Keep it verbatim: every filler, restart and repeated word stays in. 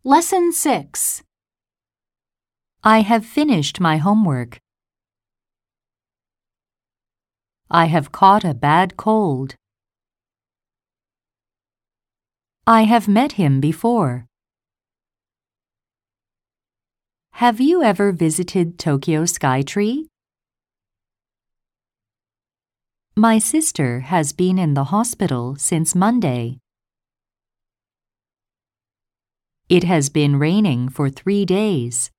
Lesson six. I have finished my homework. I have caught a bad cold. I have met him before. Have you ever visited Tokyo Skytree? My sister has been in the hospital since Monday. It has been raining for three days.